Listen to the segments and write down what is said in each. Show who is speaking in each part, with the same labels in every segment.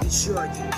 Speaker 1: еще один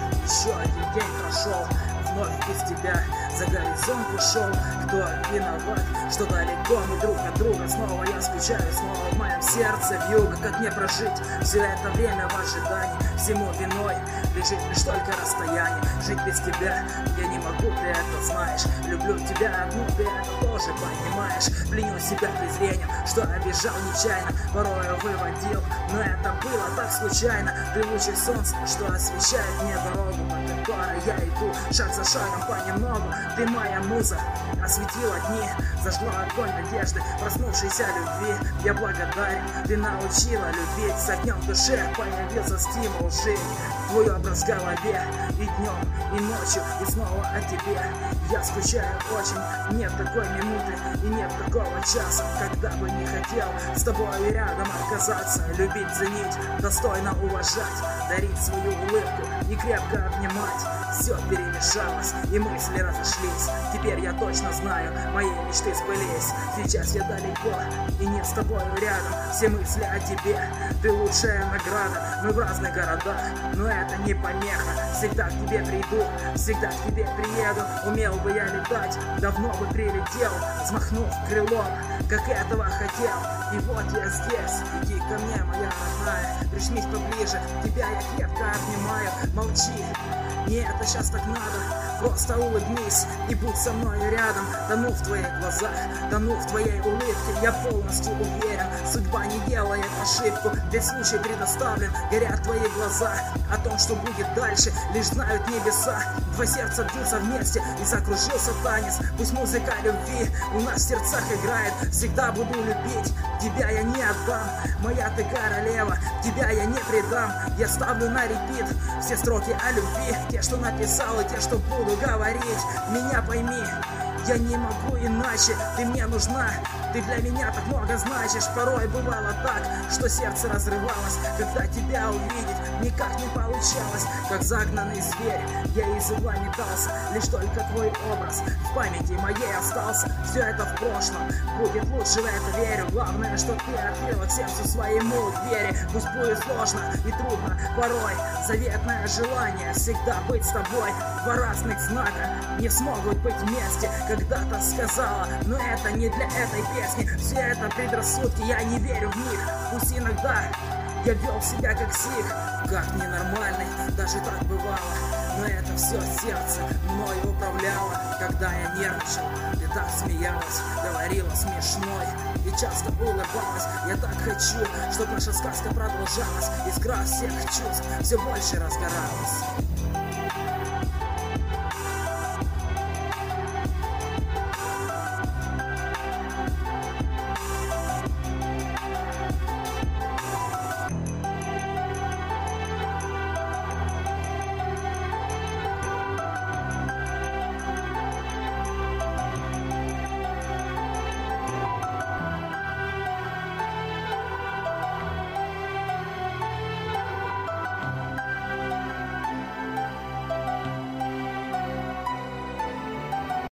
Speaker 1: день прошел, вновь без тебя за горизонт ушел. Кто виноват, что далеко мы друг от друга? Снова я скучаю, снова в моем сердце вьюга. Как мне прожить все это время в ожидании? Всему виной лежит лишь только расстояние. Жить без тебя я не могу, ты это знаешь. Люблю тебя одну, ты это тоже понимаешь. Пленю себя презрением, что обижал нечаянно, порою выводил, но это было так случайно. Ты лучи солнца, что освещает мне дорогу, по которой я иду шаг за шагом понемногу. Ты моя муза, осветила дни, зажгла огонь надежды, проснувшейся любви. Я благодарен, ты научила любить, с огнем в душе появился стимул жить. Твой образ в голове и днем, и ночью, и снова о тебе. Я скучаю очень, нет такой минуты и нет такого часа, когда бы не хотел с тобой рядом оказаться. Любить, ценить, достойно уважать, дарить свою улыбку и крепко обнимать. Все перемешалось и мысли разошлись. Теперь я точно знаю, мои мечты сбылись. Сейчас я далеко и не с тобой рядом. Все мысли о тебе, ты лучшая награда. Мы в разных городах, но это не помеха. Всегда к тебе приду, всегда к тебе приеду. Умел бы я летать, давно бы прилетел, взмахнув крылом, как этого хотел. И вот я здесь, иди ко мне, моя родная. Прижмись поближе, тебя я крепко обнимаю. Молчи, не это сейчас так надо. Просто улыбнись и будь со мной рядом. Тону в твоих глазах, тону в твоей улыбке. Я полностью уверен, судьба не делает ошибку. Весь случай предоставлен, горят твои глаза. О том, что будет дальше, лишь знают небеса. Два сердца бьются вместе и закружился танец. Пусть музыка любви у нас в сердцах играет. Всегда буду любить, тебя я не отдам. Моя ты королева, тебя я не предам. Я ставлю на репит все строки о любви, те, что написал, и те, что буду говорить. Меня пойми, я не могу иначе, ты мне нужна. Ты для меня так много значишь. Порой бывало так, что сердце разрывалось, когда тебя увидеть никак не получалось. Как загнанный зверь, я из угла метался. Лишь только твой образ в памяти моей остался. Все это в прошлом, будет лучше, в это верю. Главное, что ты открыла к сердцу своему двери. Пусть будет сложно и трудно порой, заветное желание всегда быть с тобой. Два разных знака не смогут быть вместе, когда-то сказала, но это не для этой песни. Все это предрассудки, я не верю в них. Пусть иногда я вел себя как псих, как ненормальный, даже так бывало. Но это все сердце мною управляло. Когда я нервничал, ты так смеялась, говорила смешной и часто улыбалась. Я так хочу, чтобы наша сказка продолжалась. Искра всех чувств все больше разгоралась.